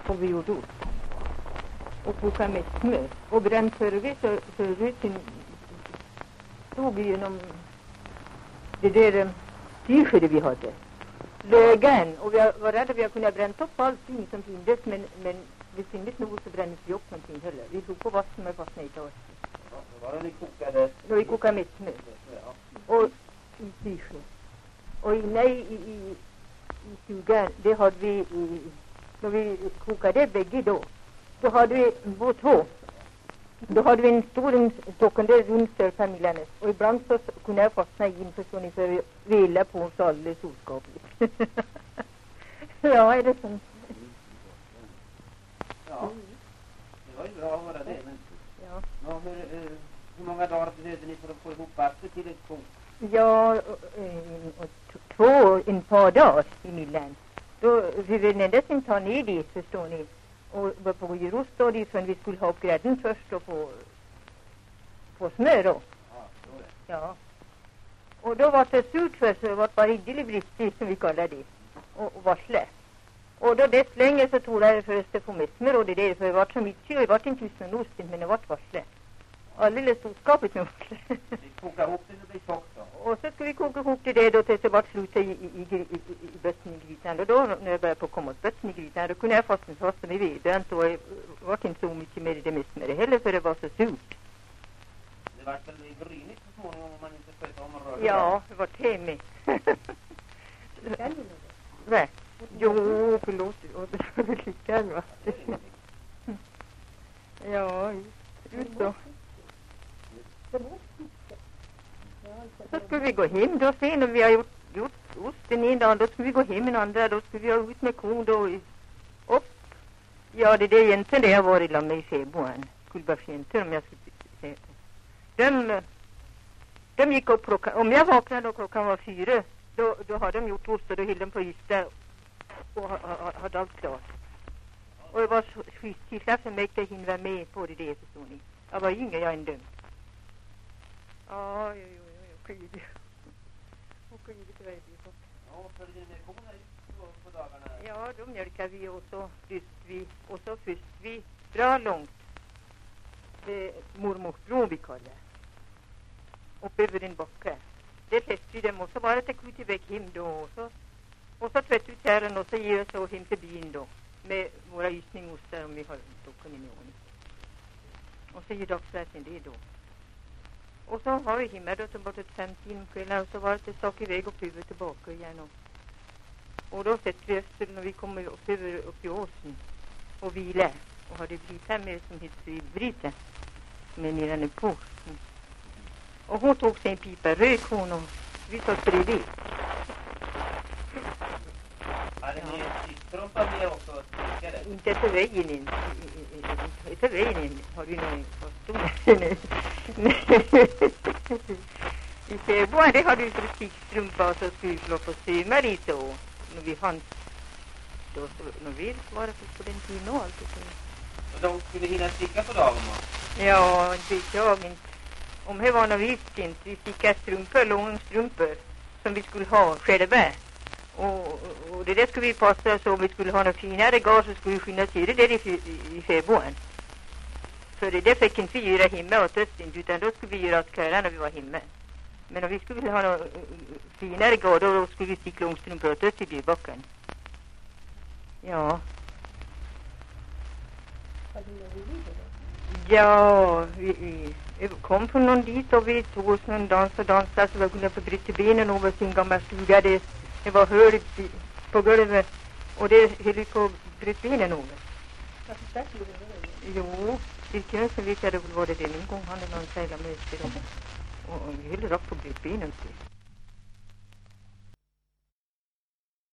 och vi gjorde ost. Och kokade med smör. Och bränt förut stod vi genom det där tillskyddet vi hade. Lögen. Och vi var rädda att vi kunde bränna upp allting som finns. Men det finns nog så brändes vi upp någonting heller. Vi tog på vatten med vattnet i oss. Var det ni kokade? Då vi kokade med smör. Och i tillskyd. Och inne i stugan, det hade vi, när vi kokade bägge då hade vi båt två. Då hade vi en stor stocken där runt familjen. Och ibland så kunde jag fastna in för vi ville på oss alldeles oskapligt. Ja, är det så? Ja, det var ju bra att höra det. Men ja, hur många dagar behövde ni för att få ihop vatten till ett kok? Ja, en par dagar i Millan. Då vi ville nästan ta ner det, förstår ni. Och var på Jerusalem då det för vi skulle ha upp grädden först och på smör då. Ja. Och då var det surt för så var det bara idylliskt som vi kallar det. Och varsle. Och då dess länge så tog jag först att få med smör och det där för det var så mycket. Det var inte tusen osten men det var varsle. Alldeles oskapligt med varsle. Vi kokade ihop det så blir tjockt då. Och så ska vi koka ihop det där då tills det var slut i bötten i grytan. Och då när jag började på komma åt bötten i grytan då kunde jag fasta med veden. Så det var inte så mycket med det mest med det heller för det var så surt. Det var väl grynigt så småningom om man inte sköt om och rörde. Ja, det var temi. Nej. Jo, förlåt. Och det var väl lika va? Ja, just så. Så skulle vi gå hem då sen när vi har gjort osten en dag. Då skulle vi gå hem en andra. Då skulle vi ha ut med kon då upp. Ja, det är egentligen det jag var i Lamme i Februaren. Kullbergsjäntor om jag skulle säga. De gick upp klockan. Om jag vaknade då klockan var 4. Då hade de gjort ost och då höll de på ystad. Och hade allt klart. Och det var skitskillnad för mig att hinna med på det där förstår ni. Jag var ingen, jag är en döm. Ja, okej. Okej, det var det. Ja, för det är korna på dagarna. Ja, då mjölkar vi och så fyst vi bra långt. Mormorsbron vi kallar. Och över en backe. Det släppte vi dem och så var det att vi väg hem då. Och så tvättade vi kärren och så ger vi så hem till byn då. Med våra ysningostar om vi har docken i mån. Och så ger dagsverken det då. Och så har vi hemma då till bortåt 15 kvällar och så var det sak iväg och över tillbaka igen. Och då sätter vi efter när vi kommer upp i åsen och vila. Och hade blivit här med som heter Brita med nedan på. Och hon tog sig en pipa rök hon och vi satt bredvid. Hade ni strumpa med också? Inte till vägen in. Inte vägen in. Har vi någon kostym? I februari det hade vi strumpa och så skulle vi slå på sömmar lite och när vi fanns då när vi var det på den tiden och allt. Och de skulle hinna sticka på dagen då? Ja, det vet jag inte. Om det var något visst inte. Vi stickade strumpor, långstrumpor som vi skulle ha själva. Och det där skulle vi passa så om vi skulle ha något finare gas så skulle vi skynda till det där i februari. Så det där fick inte vi göra hemma åt oss inte utan då skulle vi göra åt kvällar när vi var hemma. Men om vi skulle ha något finare gas då skulle vi sticka långstrumpor åt oss i bybacken. Ja. Ja, vi kom från någon dit och vi tog oss någon dans så vi kunde få bryta benen över sin gamla stuga. Det var höll på golvet och det höll på bryta benen över. Jo, vilken som vet jag det var det en gång han hade någon sägla med sig och vi höll rakt på bryta benen.